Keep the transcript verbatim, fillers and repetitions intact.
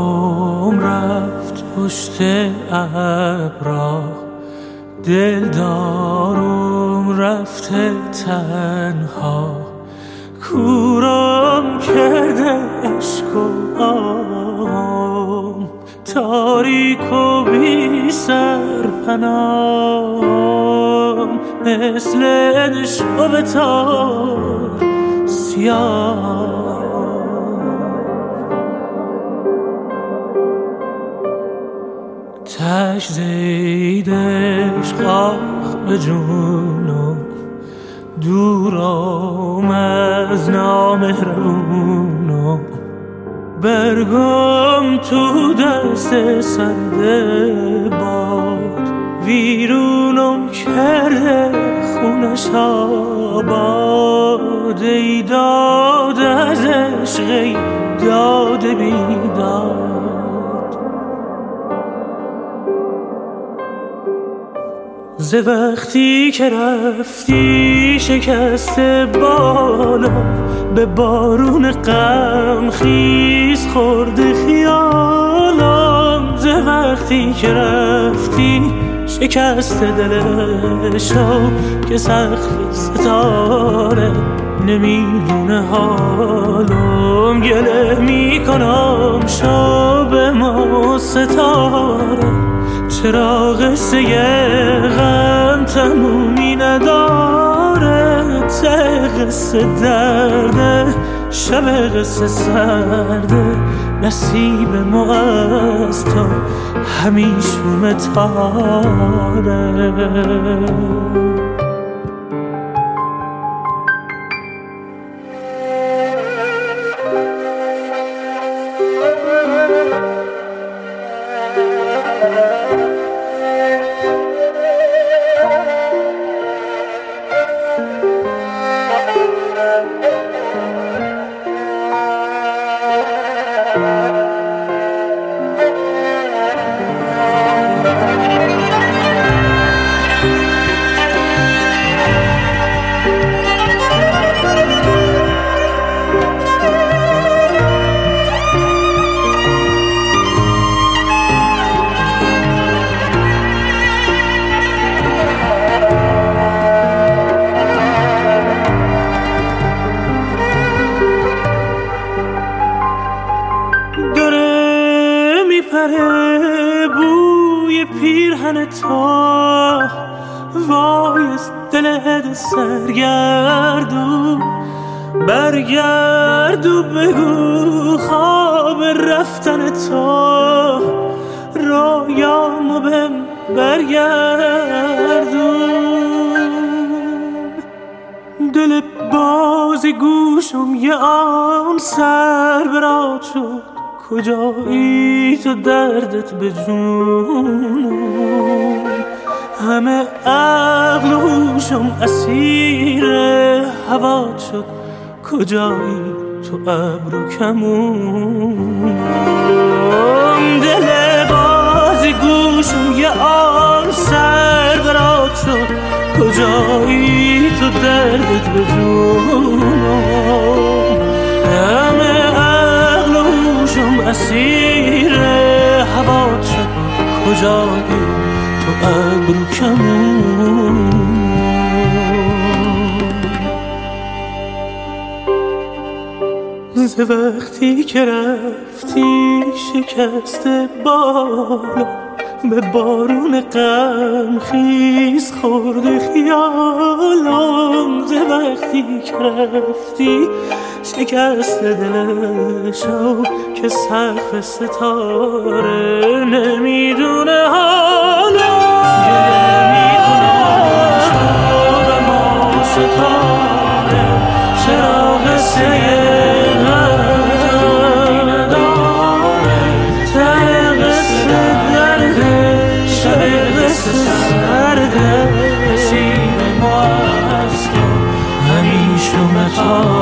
عمرم رفت پشت ابرا، دلدارم رفته تنها، کورم کرده عشق و آم، تاریک و بی سرپنام، مثل نشو تار سیاه. تجدیدش خاخ به جونم، دورم از نامهربونم، برگم تو دست سرد باد، ویرونم کرده خونش آباد، ای داد از عشق داد بیداد. ز وقتی که رفتی شکسته بالا، به بارون غم خیز خورده خیالم. ز وقتی که رفتی شکسته دلشو، که سقف ستاره نمیدونه حالم. گله میکنم شب ما ستاره، چرا قصه غم تمومی نداره. ته قصه درده، شب قصه سرده، نصیب ما از تو همیشون تاره. بوی پیرهن تو، وای از دل سرگردو، برگردو بگو خواب رفتن تو، رویامو بهم برگردون. دل باز گوشم یه آن سر برات شد، کجایی تو دردت به جونم. همه عقل و هوشم اسیر هوات شد، کجایی تو ابرو کمونم. دل باز گوشم یه آن سر برات شد، کجایی تو دردت به جونم. همه اسیر هوات شد، کجایی تو ابرو کمون. ز وقتی که رفتی شکسته بالا، به بارون غم خیز خورده خیالم. ز وقتی که رفتی شکسته دلشو، که سقف ستاره نمیدونه حالم. گله میکنم شب ما ستاره، چرا قصه غمی نداره. ته قصه درده، شب قصه سرده، نصیب ما از تو همیشه متاره.